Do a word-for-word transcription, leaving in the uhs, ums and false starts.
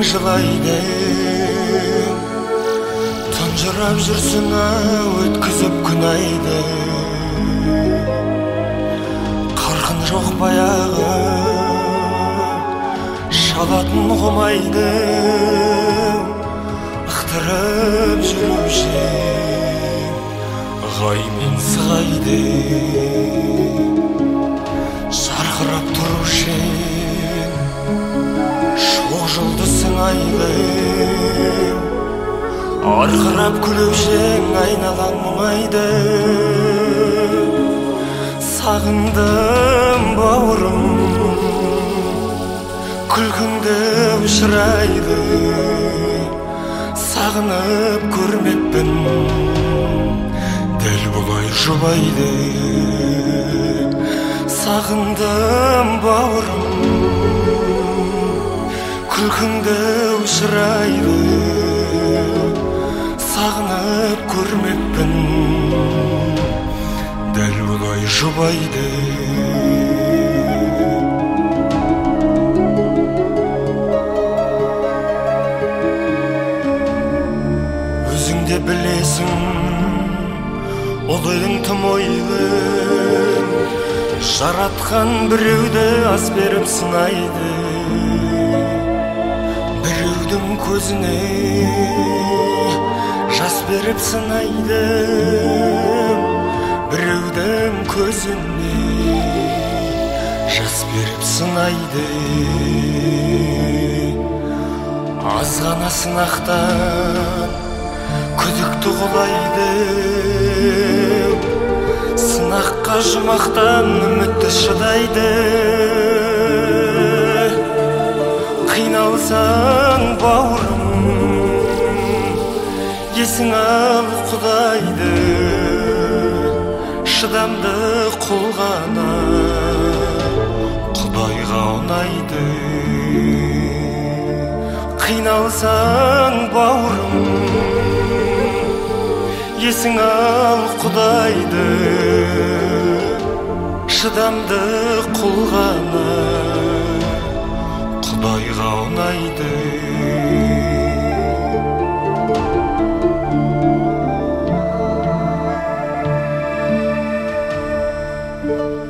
жылайды, тұнжырап жүрсін өткізіп күн айды. Қарқын жоқ баяғы шалатын құмайды, ықтырып жүруші ғаймен сығайды. Жарқырап тұрушы шоқ жұлдызың айлы, арқырап күлушің айналаң мұңайды. Сағындым бауырым, күлкіңді ұшырайды, сағынып көрмеппін дәл бұлай жұбайды. Сағындым бауырым, күлкіңді ұшырайды, сағынып көрмеппін дәл бұлай жұбайды. Өзің де білесің, олың тым ойлы, жаратқан біреуді ас беріп сынайды. Біреудің көзіне жас беріп сынайды, біреудің көзіне жас беріп сынайды. Аз ғана сынақтан күдікті құлайды, сынаққа жұмақтан үмітті шыдайды. Қиналсаң бауырым, есің ал құдайды, шыдамды құлғана құдайға ұнайды. Қиналсаң бауырым, есің ал құдайды, шыдамды құлғана құдайға ұнайды. Thank you.